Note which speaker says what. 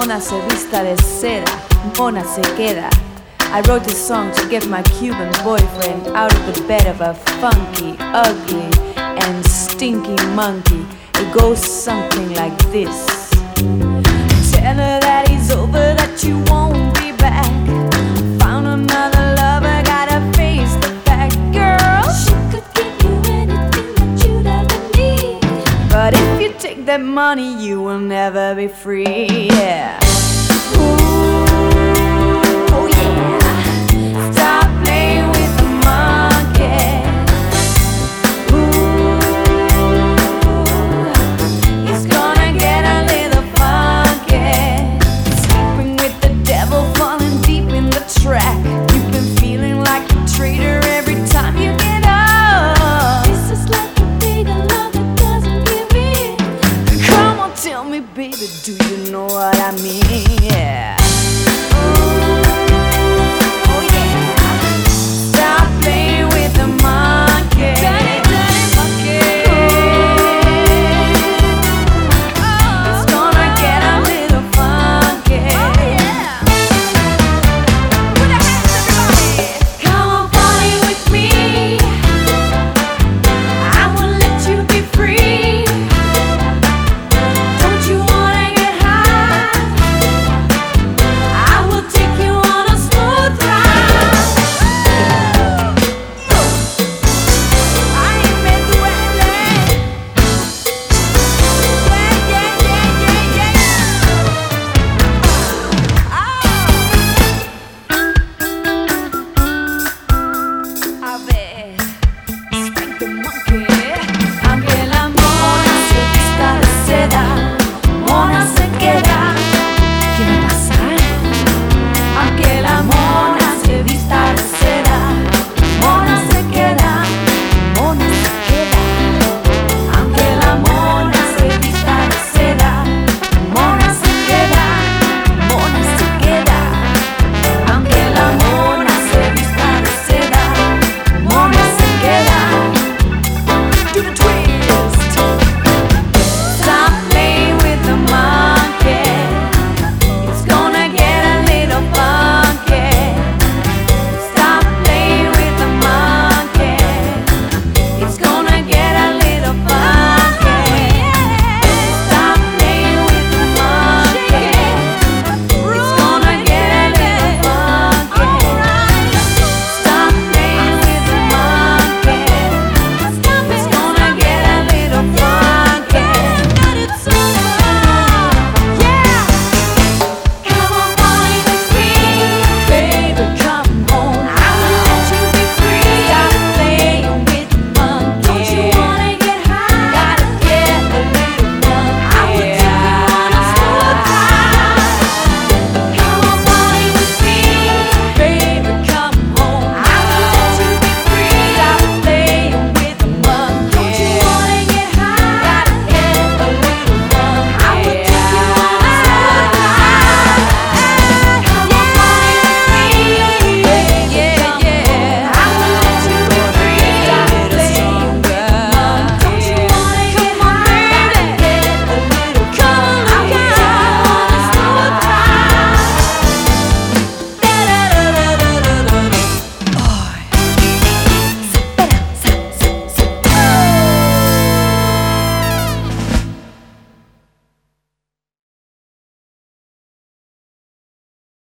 Speaker 1: Mona se vista de seda, Mona se queda. I wrote this song to get my Cuban boyfriend out of the bed of a funky, ugly, and stinky monkey. It goes something like this. Tell her that he's over, that you won't be back. Found another lover, gotta face the fact, girl.
Speaker 2: She could give you anything that you'd ever need.
Speaker 1: But if you take that money, you will never be free, yeah.